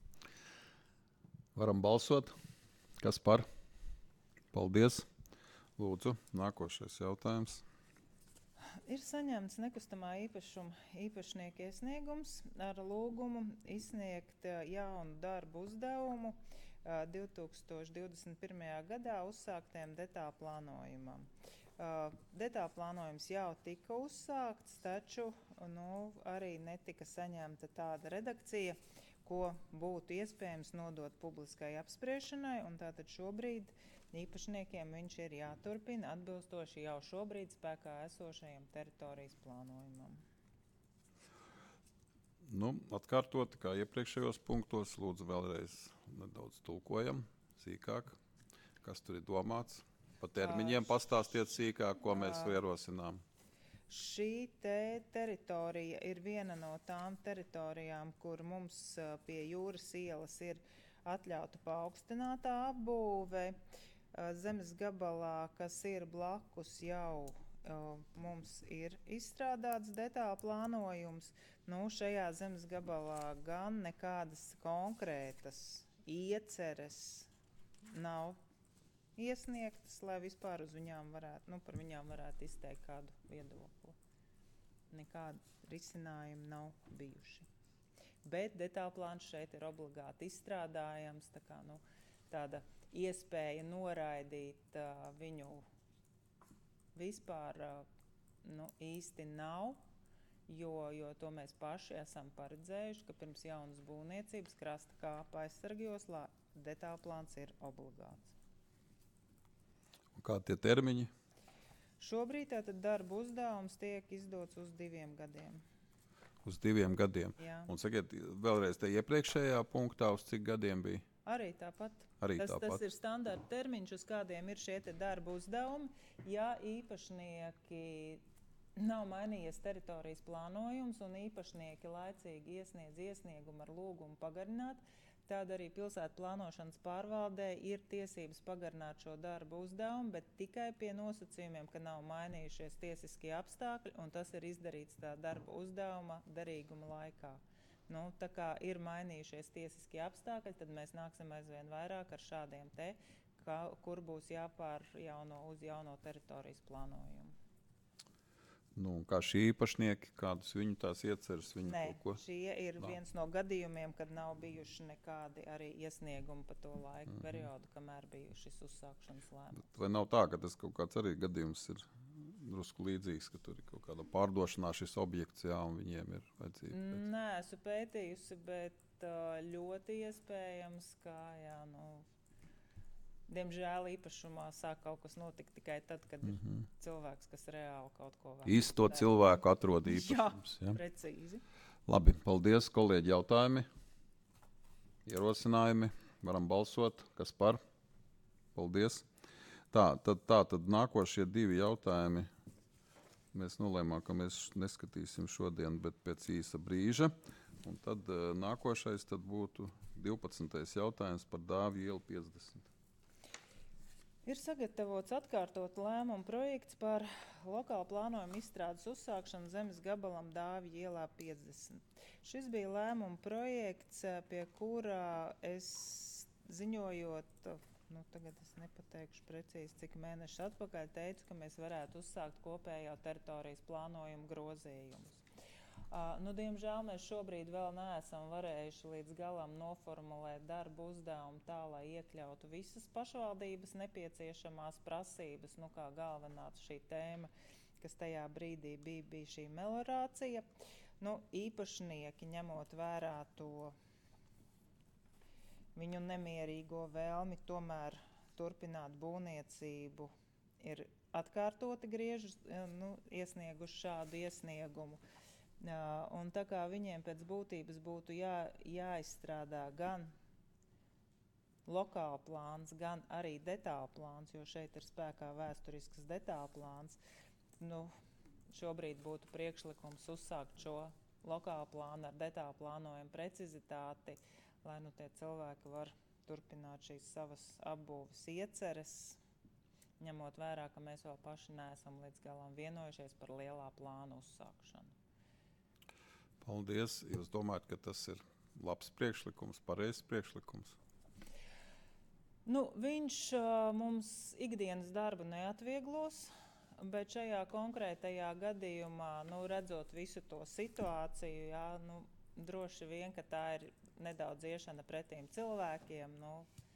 Varam balsot. Kas par? Paldies. Lūdzu, nākošais jautājums. Ir saņemts nekustamā īpašuma īpašnieka iesniegums ar lūgumu izsniegt jaunu darbu uzdevumu divi tūkstoši divdesmit pirmajā gadā uzsāktiem detālplānojumam. Detālplānojums jau tika uzsākts, taču nu, arī netika saņemta tāda redakcija, ko būtu iespējams nodot publiskai apspriešanai, un tātad šobrīd īpašniekiem viņš ir jāturpina atbilstoši jau šobrīd spēkā esošajam teritorijas plānojumam. Nu, atkārtot, kā iepriekšējos punktos, lūdzu vēlreiz nedaudz tulkojam sīkāk, kas tur ir domāts. Pa termiņiem pastāstiet sīkāk, ko mēs ierosinām. Šī te teritorija ir viena no tām teritorijām, kur mums pie jūras ielas ir atļauta paaugstinātā apbūve. Zemes gabalā, kas ir blakus, jau uh, mums ir izstrādāts detāla plānojums. Nu, šajā zemes gabalā gan nekādas konkrētas ieceres nav iesniegtas, lai vispār uz viņām varētu, nu, par viņām varētu izteikt kādu viedokli. Nekādi risinājumi nav bijuši. Bet detāla plāns šeit ir obligāti izstrādājams, tā kā, nu, tāda iespēja noraidīt uh, viņu vispār uh, nu, īsti nav, jo, jo to mēs paši esam paredzējuši, ka pirms jaunas būvniecības krasta kāpa aizsargjoslā detāla plāns ir obligāts. Un kā tie termiņi? Šobrīd tātad darba uzdevums tiek izdots uz diviem gadiem. Uz diviem gadiem. Jā. Un sakiet, vēlreiz te iepriekšējā punktā, uz cik gadiem bija? Arī tāpat. Arī tas, tāpat. tas ir standarta termiņš, uz kādiem ir šie te darba uzdevumi. Ja īpašnieki nav mainījies teritorijas plānojums un īpašnieki laicīgi iesniedz iesniegumu ar lūgumu pagarināt, tad arī pilsētu plānošanas pārvaldē ir tiesības pagarināt šo darbu uzdevumu, bet tikai pie nosacījumiem, ka nav mainījušies tiesiskie apstākļi, un tas ir izdarīts tā darba uzdevuma derīguma laikā. Nu, tā kā ir mainījušies tiesiskie apstākļi, tad mēs nāksim aizvien vairāk ar šādiem te, ka, kur būs jāpārjauno uz jauno teritorijas plānojumu. Nu, kā šī īpašnieki, kādas viņu tās ieceras? Viņu Nē, kaut ko? šie ir Nav. viens no gadījumiem, kad nav bijuši nekādi arī iesniegumi pa to laiku mm-hmm. periodu, kamēr bija šis uzsākšanas lēmums. Bet vai nav tā, ka tas kaut kāds arī gadījums ir drusku līdzīgs, ka tur ir kaut kāda pārdošanā šis objekts, jā, un viņiem ir vajadzīgi? Nē, esmu pētījusi, bet ļoti iespējams, ka, jā, nu, diemžēl īpašumā sāk kaut kas notikt tikai tad, kad mm -hmm. ir cilvēks, kas reāli kaut ko vēl. Īsti to cilvēku atrod īpašums. Jā, ja? Precīzi. Labi, paldies, kolēģi, jautājumi, ierosinājumi, varam balsot, kas par? Paldies. Tā, tad, tā, tad nākošie divi jautājumi. Mēs nolēmām, ka mēs neskatīsim šodien, bet pēc īsa brīža. Un tad uh, nākošais tad būtu divpadsmitais jautājums par Dāvju ielu piecdesmit. Ir sagatavots atkārtot lēmumu projekts par lokālu plānojumu izstrādes uzsākšanu zemes gabalam Dāvju ielā piecdesmit. Šis bija lēmuma projekts, pie kura es ziņojot, nu tagad es nepateikšu precīzi, cik mēneši atpakaļ, teicu, ka mēs varētu uzsākt kopējo teritorijas plānojumu grozījumus. Uh, nu, diemžēl mēs šobrīd vēl neesam varējuši līdz galam noformulēt darbu uzdevumu tā, lai iekļautu visas pašvaldības nepieciešamās prasības, nu kā galvenā šī tēma, kas tajā brīdī bija, bija šī meliorācija. Nu, īpašnieki, ņemot vērā to viņu nemierīgo vēlmi tomēr turpināt būvniecību, ir atkārtoti griežus, nu, iesnieguši šādu iesniegumu. Jā, un tā kā viņiem pēc būtības būtu jā, jāizstrādā gan lokāla plāns, gan arī detāla plāns, jo šeit ir spēkā vēsturisks detāla plāns, nu, šobrīd būtu priekšlikums uzsākt šo lokāla plānu ar detāla plānojumu precizitāti, lai nu tie cilvēki var turpināt šīs savas apbūves ieceres, ņemot vērā, ka mēs vēl paši neesam līdz galam vienojušies par lielā plāna uzsākšanu. Paldies. Jūs domājat, ka tas ir labs priekšlikums, pareizs priekšlikums? Nu, viņš uh, mums ikdienas darbu neatvieglos, bet šajā konkrētajā gadījumā, nu, redzot visu to situāciju, jā, nu, droši vien, ka tā ir nedaudz iešana pretīm cilvēkiem, nu,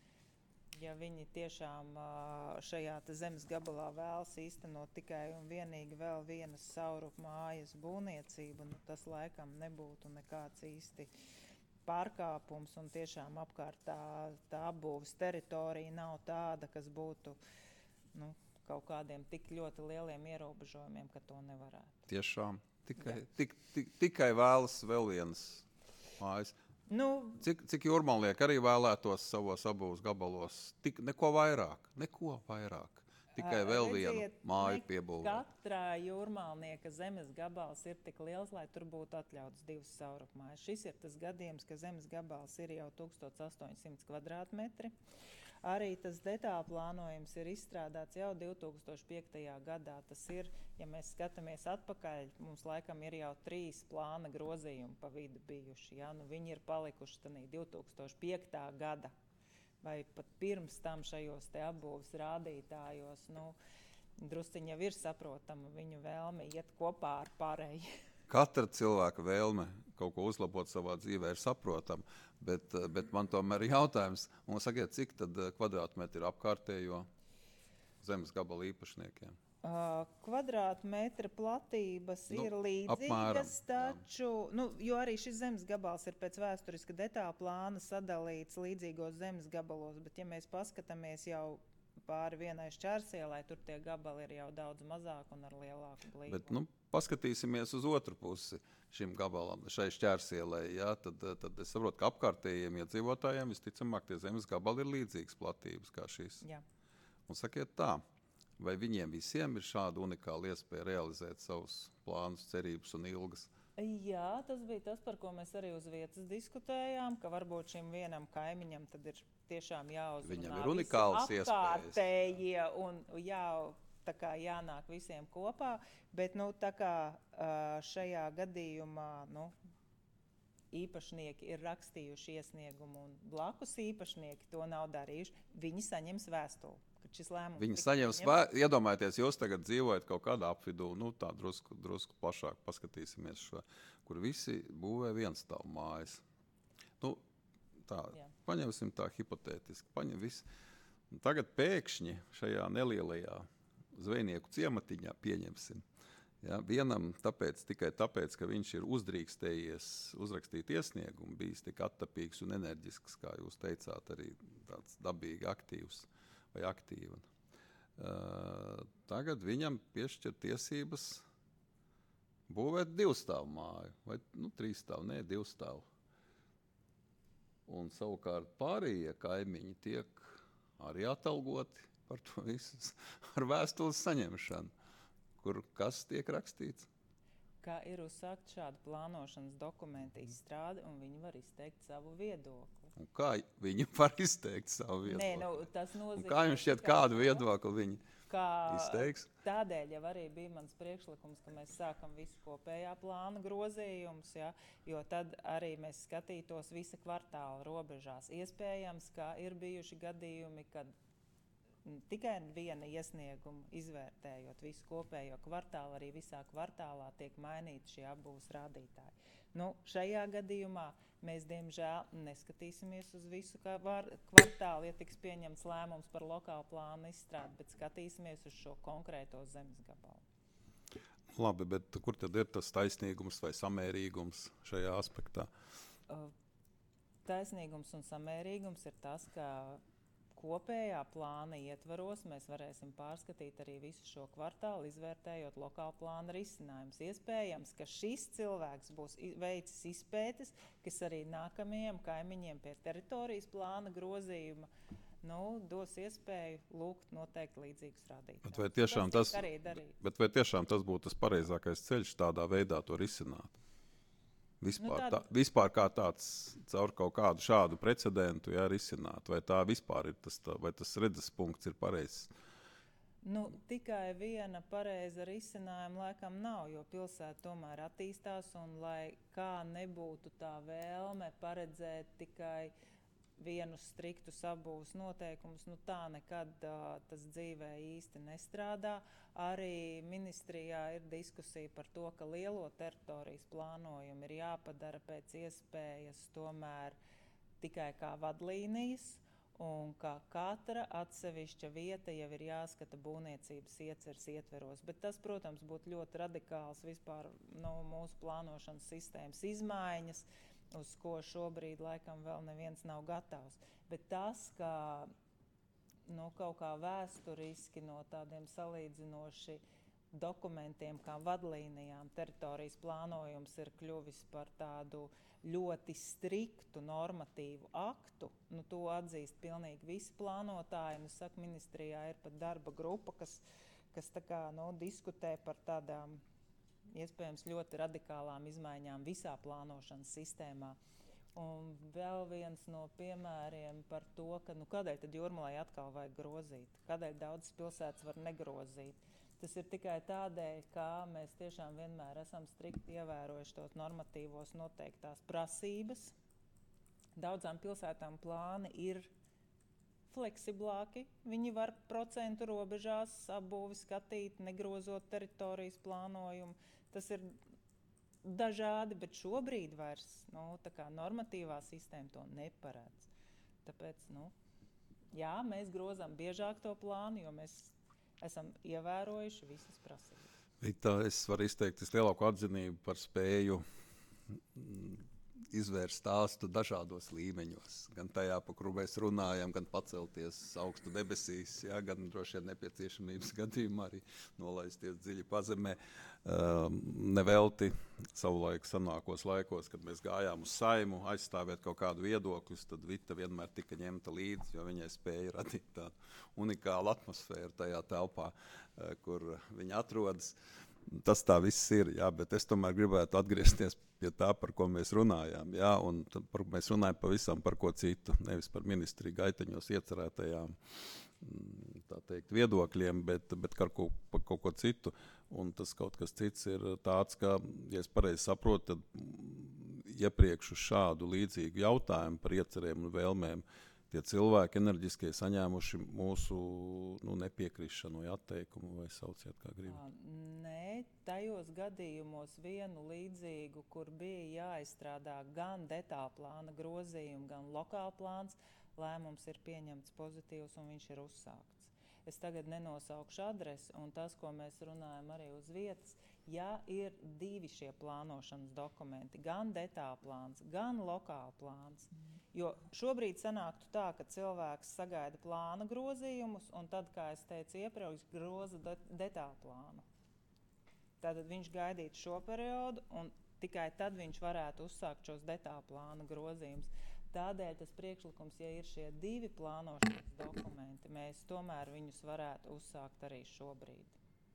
ja viņi tiešām šajā zemes gabalā vēlas īstenot tikai un vienīgi vēl vienas saurup mājas būvniecību, nu, tas laikam nebūtu nekāds īsti pārkāpums, un tiešām apkārt tā, tā apbūves teritorija nav tāda, kas būtu, nu, kaut kādiem tik ļoti lieliem ierobežojumiem, ka to nevarētu. Tiešām. Tikai, tik, tik, tikai vēlas vēl vienas mājas. Nu, Cik, cik jūrmalnieki arī vēlētos savos abūves gabalos? Tik, neko vairāk, neko vairāk. Tikai vēl vienu māju piebūvēt. Katrā jūrmalnieka zemes gabals ir tik liels, lai tur būtu atļauts divas saurupmājas. Šis ir tas gadījums, ka zemes gabals ir jau tūkstoš astoņi simti kvadrātmetri. Arī tas detāla plānojums ir izstrādāts jau divi tūkstoši piektajā gadā. Tas ir, ja mēs skatāmies atpakaļ, mums laikam ir jau trīs plāna grozījumi pa vidu bijuši. Ja? Nu, viņi ir palikuši tanī divi tūkstoši piektā gada vai pat pirms tam šajos te apbūves rādītājos. Nu, drusciņi jau ir saprotama viņu vēlme iet kopā ar pārējiem. Katra cilvēka vēlme kaut ko uzlabot savā dzīvē ir saprotama, bet, bet man tomēr ir jautājums, un sakiet, cik tad kvadrātmetri ir apkārtējo zemes gabalu īpašniekiem? Uh, kvadrātmetra platības Nu, ir līdzīgas, apmēram, taču, nu, jo arī šis zemes gabals ir pēc vēsturiska detāla plāna sadalīts līdzīgos zemes gabalos, bet ja mēs paskatāmies jau pāri vienai šķērsielai, tur tie gabali ir jau daudz mazāk un ar lielāku blīvumu. Bet, nu, paskatīsimies uz otru pusi šim gabalam, šai šķērsielai, jā, tad, tad es saprotu, ka apkārtējiem iedzīvotājiem visticamāk tie zemes gabali ir līdzīgas platības kā šīs. Jā. Un sakiet tā, vai viņiem visiem ir šāda unikāla iespēja realizēt savus plānus, cerības un ilgas Jā, tas bija tas, par ko mēs arī uz vietas diskutējām, ka varbūt šim vienam kaimiņam tad ir tiešām jāuzrunā Viņam ir unikāls visi apkārtējie un jā, tā kā jānāk visiem kopā, bet nu, tā kā šajā gadījumā nu, īpašnieki ir rakstījuši iesniegumu un blakus īpašnieki to nav darījuši, viņi saņems vēstuli. Viņi saņems, vē... iedomājieties, jūs tagad dzīvojat kaut kādā apvidū, nu tā drusku, drusku plašāk paskatīsimies šo, kur visi būvē vienstāvu mājas. Nu, tā, Jā. paņemsim tā hipotētiski, paņem visi. Tagad pēkšņi šajā nelielajā zvejnieku ciematiņā pieņemsim. Ja, vienam tāpēc, tikai tāpēc, ka viņš ir uzdrīkstējies uzrakstīt iesniegumu, bijis tik attapīgs un enerģisks, kā jūs teicāt, arī tāds dabīgi aktīvs. Vai aktīva. Uh, tagad viņam piešķir tiesības būvēt divstāvu māju, vai nu, trīsstāvu, nē, divstāvu. Un savukārt pārējie kaimiņi tiek arī atalgoti par to visu ar vēstules saņemšanu, kur kas tiek rakstīts. Kā ir uzsākt šādu plānošanas dokumentu izstrādi, un viņi var izteikt savu viedokli. Un kā viņi var izteikt savu viedokli? Nē, nu, tas nozīmē, un kā jums šķiet, kādu viedokli viņi kā, izteiks? Tādēļ jau arī bija mans priekšlikums, ka mēs sākam visu kopējā plāna grozījumus, ja, jo tad arī mēs skatītos visa kvartāla robežās. Iespējams, ka ir bijuši gadījumi, kad tikai viena iesnieguma izvērtējot visu kopējo kvartālu, arī visā kvartālā tiek mainīti šie apbūves rādītāji. Nu, šajā gadījumā mēs, diemžēl, neskatīsimies uz visu kvartālu, ja tiks pieņemts lēmums par lokālu plānu izstrādi, bet skatīsimies uz šo konkrēto zemes gabalu. Labi, bet kur tad ir tas taisnīgums vai samērīgums šajā aspektā? Taisnīgums un samērīgums ir tas, ka kopējā plāna ietvaros mēs varēsim pārskatīt arī visu šo kvartālu, izvērtējot lokālu plāna risinājumus. Iespējams, ka šis cilvēks būs veicis izpētes, kas arī nākamajiem kaimiņiem pie teritorijas plāna grozījuma nu, dos iespēju lūgt noteikt līdzīgus rādītājus. Bet vai tiešām tas, tas, bet vai tiešām tas būtu tas pareizākais ceļš tādā veidā to risināt? Vispār, nu, tāda... tā, vispār kā tāds caur kaut kādu šādu precedentu jā, risināt, vai tā vispār ir tas, tā, vai tas redzes punkts ir pareizs? Nu, tikai viena pareiza risinājuma laikam nav, jo pilsēta tomēr attīstās un lai kā nebūtu tā vēlme paredzēt tikai vienus striktus apbūves noteikumus, nu tā nekad uh, tas dzīvē īsti nestrādā. Arī ministrijā ir diskusija par to, ka lielo teritorijas plānojumu ir jāpadara pēc iespējas tomēr tikai kā vadlīnijas un ka katra atsevišķa vieta jau ir jāskata būvniecības ieceres ietveros. Bet tas, protams, būtu ļoti radikāls vispār no mūsu plānošanas sistēmas izmaiņas, uz ko šobrīd laikam vēl neviens nav gatavs. Bet tas, ka nu, kaut kā vēsturiski no tādiem salīdzinoši dokumentiem kā vadlīnijām teritorijas plānojums ir kļuvis par tādu ļoti striktu normatīvu aktu, nu, to atzīst pilnīgi visi plānotāji. Nu, saka, ministrijā ir pat darba grupa, kas, kas tā kā, nu, diskutē par tādām iespējams ļoti radikālām izmaiņām visā plānošanas sistēmā. Un vēl viens no piemēriem par to, ka nu, kādēļ tad Jūrmalai atkal vajag grozīt, kādēļ daudzas pilsētas var negrozīt. Tas ir tikai tādēļ, ka mēs tiešām vienmēr esam strikti ievērojuši tos normatīvos noteiktās prasības. Daudzām pilsētām plāni ir fleksiblāki, viņi var procentu robežās apbūvi skatīt, negrozot teritorijas plānojumu. Tas ir dažādi, bet šobrīd vairs nu, tā kā normatīvā sistēma to neparedz. Tāpēc, nu, jā, mēs grozām biežāk to plānu, jo mēs esam ievērojuši visas prasības. Vita, es varu izteikt lielāku atzinību par spēju izvērst stāstu dažādos līmeņos. Gan tajā, pa kuru mēs runājam, gan pacelties augstu debesīs, jā, gan droši vien nepieciešamības gadījumā arī nolaisties dziļi pazemē. Um, nevelti savulaik sanākos laikos, kad mēs gājām uz Saimu, aizstāvēt kaut kādu viedokļus, tad Vita vienmēr tika ņemta līdzi, jo viņai spēja radīt tādu unikālu atmosfēru tajā telpā, kur viņa atrodas. Tas tā viss ir, jā, bet es tomēr gribētu atgriezties pie tā, par ko mēs runājām. Jā, un par, mēs runājam pavisam par ko citu, nevis par ministriju gaiteņos iecerētajām tā teikt, viedokļiem, bet, bet par, ko, par kaut ko citu. Un tas kaut kas cits ir tāds, ka, ja es pareizi saprotu, tad iepriekš uz šādu līdzīgu jautājumu par iecerēm un vēlmēm tie cilvēki enerģiskie saņēmuši mūsu nu, nepiekrišanu vai atteikumu, vai sauciet, kā gribat? Nē, tajos gadījumos vienu līdzīgu, kur bija jāizstrādā gan detāla plāna grozījumi, gan lokāla plāns, lēmums ir pieņemts pozitīvs un viņš ir uzsākts. Es tagad nenosaukšu adresi, un tas, ko mēs runājam arī uz vietas, ja ir divi šie plānošanas dokumenti, gan detāla plāns, gan lokāla plāns, jo šobrīd sanāktu tā, ka cilvēks sagaida plāna grozījumus, un tad, kā es teicu iepriekš, groza de detāla plānu. Tātad viņš gaidītu šo periodu, un tikai tad viņš varētu uzsākt šos detāla plāna grozījumus. Tādēļ tas priekšlikums, ja ir šie divi plānošanas dokumenti, mēs tomēr viņus varētu uzsākt arī šobrīd.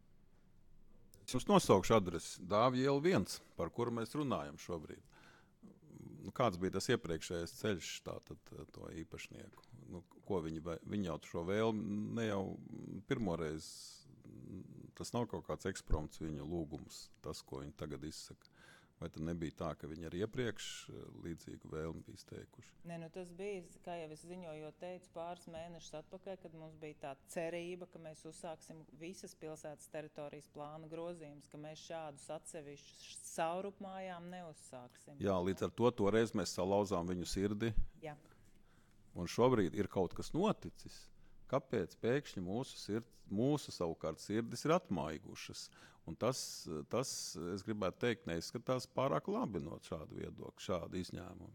Es jums nosaukšu adresi Dāvja iela viens, par kuru mēs runājam šobrīd. Nu, kāds bija tas iepriekšējais ceļš tātad to īpašnieku? Nu, ko viņi, viņi jau šo vēlmi ne jau pirmoreiz, tas nav kaut kāds ekspromts viņu lūgums, tas, ko viņi tagad izsaka. Vai tad nebija tā, ka viņi arī iepriekš līdzīgu vēlmi bija izteikuši? Nē, nu tas bija, kā jau es ziņojot teicu, pāris mēnešus atpakaļ, kad mums bija tā cerība, ka mēs uzsāksim visas pilsētas teritorijas plāna grozījumus, ka mēs šādus atsevišķus saurupmājām neuzsāksim. Jā, līdz ar to toreiz mēs salauzām viņu sirdi. Jā. Un šobrīd ir kaut kas noticis. Kāpēc pēkšņi mūsu, sird, mūsu savukārt sirdis ir atmaigušas? Un tas, tas, es gribētu teikt, neizskatās pārāk labi no šādu viedokļu, šādu izņēmumu.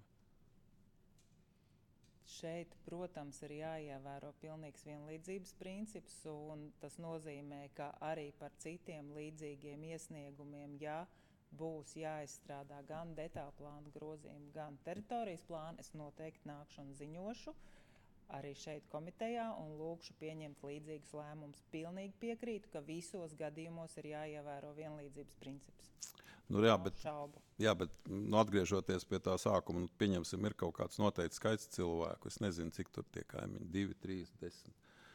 Šeit, protams, ir jāievēro pilnīgs vienlīdzības princips, un tas nozīmē, ka arī par citiem līdzīgiem iesniegumiem, ja būs jāizstrādā gan detāla plāna grozījumi, gan teritorijas plāna, es noteikti nākšu un ziņošu arī šeit komitejā un lūkšu pieņemt līdzīgus lēmumus. Pilnīgi piekrītu, ka visos gadījumos ir jāievēro vienlīdzības princips. Nu, jā, bet, šaubu. jā, bet nu, atgriežoties pie tā sākuma, nu, pieņemsim, ir kaut kāds noteikts skaits cilvēku. Es nezinu, cik tur tie kaimiņi, divi, trīs, desmit.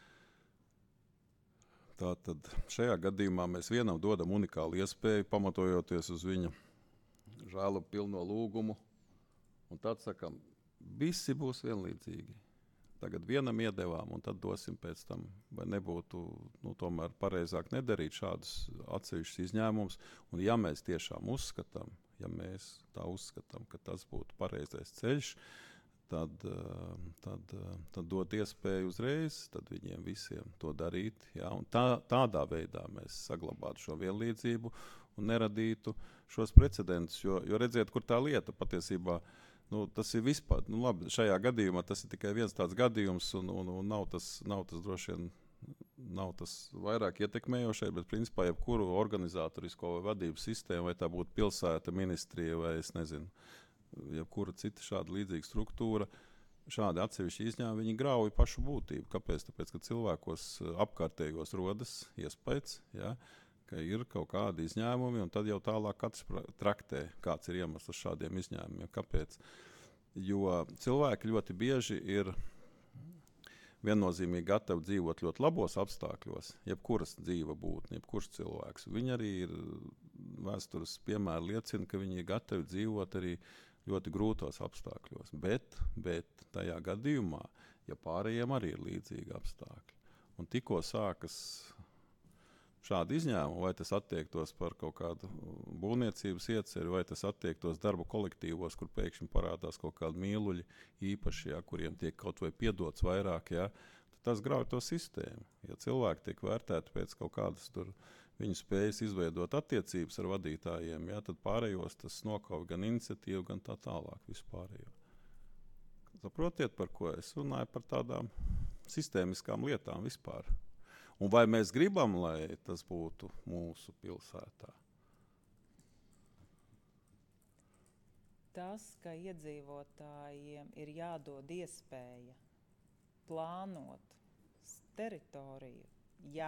Tātad šajā gadījumā mēs vienam dodam unikālu iespēju, pamatojoties uz viņa žēlu pilno lūgumu, un tad sakam, visi būs vienlīdzīgi. Tagad vienam iedevām, un tad dosim pēc tam, vai nebūtu nu, tomēr pareizāk nedarīt šādus atsevišķus izņēmumus. Un ja mēs tiešām uzskatām, ja mēs tā uzskatām, ka tas būtu pareizais ceļš, tad, tad, tad dot iespēju uzreiz, tad viņiem visiem to darīt. Jā, un tā, tādā veidā mēs saglabātu šo vienlīdzību un neradītu šos precedentus, jo, jo redziet, kur tā lieta patiesībā. Nu, tas ir vispār, nu labi, šajā gadījumā tas ir tikai viens tāds gadījums un, un, un nav, tas, nav tas droši vien, nav tas vairāk ietekmējošais, bet principā jebkuru organizatorisko vai vadības sistēmu, vai tā būtu pilsēta, ministrija vai es nezinu, jebkura cita šāda līdzīga struktūra, šādi atsevišķi izņēmumi, viņi grauj pašu būtību. Kāpēc? Tāpēc, ka cilvēkos apkārtējos rodas iespējas, ja, ka ir kaut kādi izņēmumi, un tad jau tālāk katrs traktē, kāds ir iemesls šādiem izņēmumiem. Kāpēc? Jo cilvēki ļoti bieži ir viennozīmīgi gatavi dzīvot ļoti labos apstākļos, jebkuras dzīva būtne, jebkurš cilvēks. Viņi arī ir vēstures piemēri liecina, ka viņi ir gatavi dzīvot arī ļoti grūtos apstākļos. Bet, bet tajā gadījumā, ja pārējiem arī ir līdzīgi apstākļi. Un tikko sākas šādi izņēmumi, vai tas attiektos par kaut kādu būvniecības ieceri, vai tas attiektos darba kolektīvos, kur pēkšņi parādās kaut kādi mīluļi īpaši, ja, kuriem tiek kaut vai piedots vairāk, ja, tad tas grauj to sistēmu. Ja cilvēki tiek vērtēti pēc kaut kādas tur viņu spējas izveidot attiecības ar vadītājiem, ja, tad pārējos tas nokauj gan iniciatīvu, gan tā tālāk vispārējo. Saprotiet, par ko es runāju, par tādām sistēmiskām lietām vispār. Un vai mēs gribam, lai tas būtu mūsu pilsētā? Tas, ka iedzīvotājiem ir jādod iespēja plānot teritoriju, ja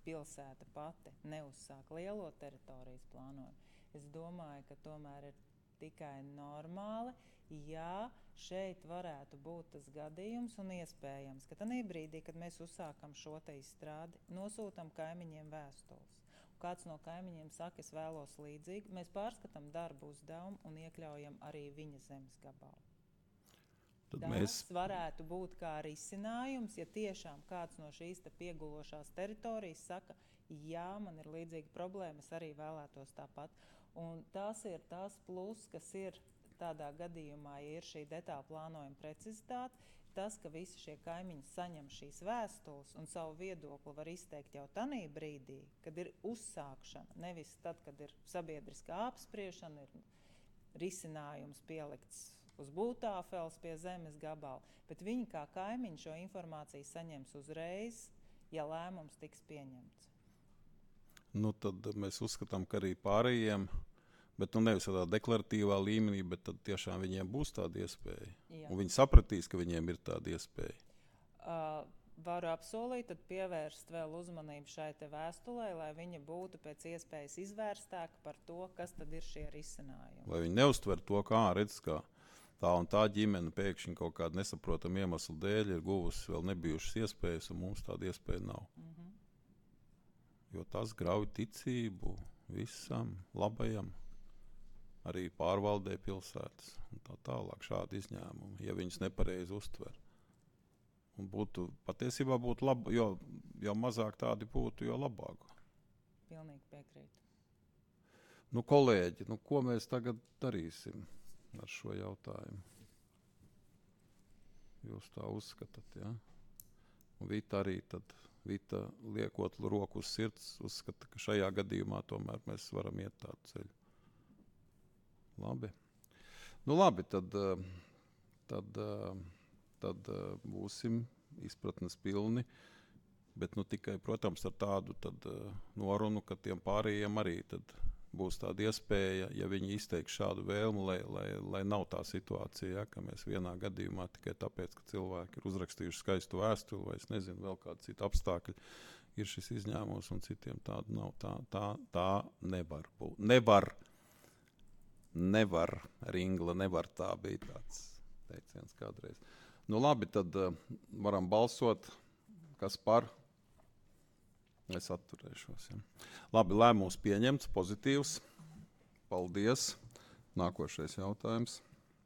pilsēta pati neuzsāk lielo teritorijas plānojumu, es domāju, ka tomēr ir tikai normāli, ja šeit varētu būt tas gadījums un iespējams, ka tanī brīdī, kad mēs uzsākam šo te izstrādi, nosūtam kaimiņiem vēstules. Kāds no kaimiņiem saka, es vēlos līdzīgi, mēs pārskatām darbu uzdevumu un iekļaujam arī viņa zemes gabalu. Tad Tas mēs varētu būt kā risinājums, ja tiešām kāds no šīs te piegulošās teritorijas saka, jā, man ir līdzīga problēma, es arī vēlētos tāpat. Un tas ir tas plus, kas ir tādā gadījumā, ja ir šī detāla plānojuma precizitāte, tas, ka visi šie kaimiņi saņem šīs vēstules un savu viedokli var izteikt jau tanī brīdī, kad ir uzsākšana, nevis tad, kad ir sabiedriskā apspriešana, ir risinājums pielikts uz būtāfels pie zemes gabala, bet viņi kā kaimiņi šo informāciju saņems uzreiz, ja lēmums tiks pieņemts. Nu, tad mēs uzskatām, ka arī pārējiem, bet nu nevis tādā deklaratīvā līmenī, bet tad tiešām viņiem būs tāda iespēja. Jā. Un viņi sapratīs, ka viņiem ir tāda iespēja. Uh, varu apsolīt, tad pievērst vēl uzmanību šai te vēstulē, lai viņa būtu pēc iespējas izvērstāka par to, kas tad ir šie risinājumi. Lai viņi neuztver to, kā redz, kā tā un tā ģimene pēkšņi kaut kādu nesaprotamu iemeslu dēļ ir guvusi vēl nebijušas iespējas, un mums tāda iespēja nav. Mm-hmm. Jo tas grauj ticību visam labajam, arī pārvaldē pilsētas un tā tālāk šādi izņēmumi, ja viņus nepareizi uztver. Un būtu, patiesībā būtu labi, jo, jo mazāk tādi būtu, jo labāk. Pilnīgi piekrītu. Nu, kolēģi, nu, ko mēs tagad darīsim ar šo jautājumu? Jūs tā uzskatāt, ja? Un Vita arī tad, Vita liekot roku uz sirds, uzskata, ka šajā gadījumā tomēr mēs varam iet tādu ceļu. Labi. Nu labi, tad, tad, tad būsim izpratnes pilni, bet nu tikai, protams, ar tādu tad norunu, ka tiem pārējiem arī tad būs tāda iespēja, ja viņi izteiks šādu vēlmu, lai, lai, lai nav tā situācija, ja, ka mēs vienā gadījumā tikai tāpēc, ka cilvēki ir uzrakstījuši skaistu vēstuli, vai es nezinu, vēl kādu citu apstākļu, ir šis izņēmums un citiem tādu nav. Tā, tā, tā nevar būt. Nevar. Nevar, Ringla, nevar, tā bija tāds teiciens kādreiz. Nu labi, tad uh, varam balsot, kas par. Es atturēšos. Ja. Labi, lēmums pieņemts, pozitīvs. Paldies. Nākošais jautājums.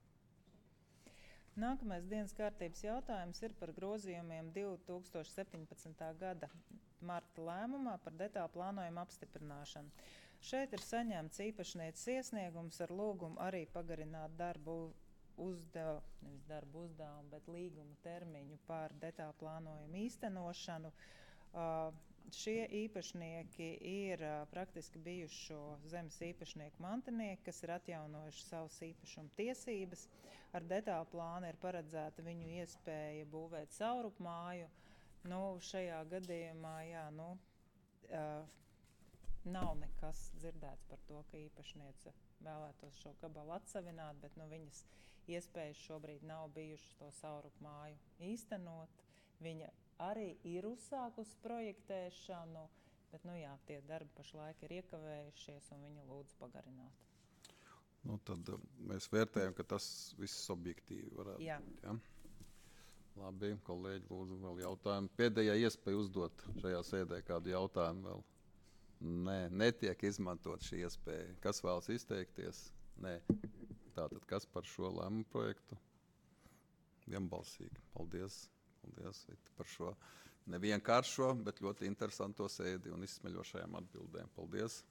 Nākamais dienas kārtības jautājums ir par grozījumiem divi tūkstoši septiņpadsmitā gada marta lēmumā par detālu plānojumu apstiprināšanu. Šeit ir saņemts īpašnieces iesniegums ar lūgumu arī pagarināt darbu uzdevumu, nevis darbu uzdevumu, bet līguma termiņu par detālu plānojumu īstenošanu. Uh, šie īpašnieki ir uh, praktiski bijušo zemes īpašnieku mantinieki, kas ir atjaunojuši savas īpašuma tiesības. Ar detālu plānu ir paredzēta viņu iespēja būvēt saurupmāju. Nu, šajā gadījumā, jā, nu, uh, nav nekas dzirdēts par to, ka īpašniece vēlētos šo gabalu atsavināt, bet nu, viņas iespējas šobrīd nav bijušas to saurupmāju īstenot. Viņa arī ir uzsākusi projektēšanu, bet nu, jā, tie darbi pašlaik ir iekavējušies un viņa lūdz pagarināt. Nu, tad mēs vērtējam, ka tas viss objektīvi varētu Jā. būt. Ja? Labi, kolēģi, lūdzu vēl jautājumu. Pēdējā iespēja uzdot šajā sēdē kādu jautājumu vēl. Nē, netiek izmantot šī iespēja. Kas vēlas izteikties? Nē. Tātad, kas par šo lēmumu projektu? Vienbalsīgi. Paldies. Paldies Vita, par šo nevienkāršo, bet ļoti interesanto sēdi un izsmeļošajām atbildēm. Paldies.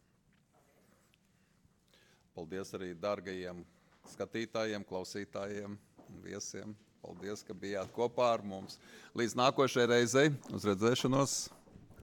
Paldies arī dārgajiem skatītājiem, klausītājiem un viesiem. Paldies, ka bijāt kopā ar mums. Līdz nākošajai reizei. Uz redzēšanos.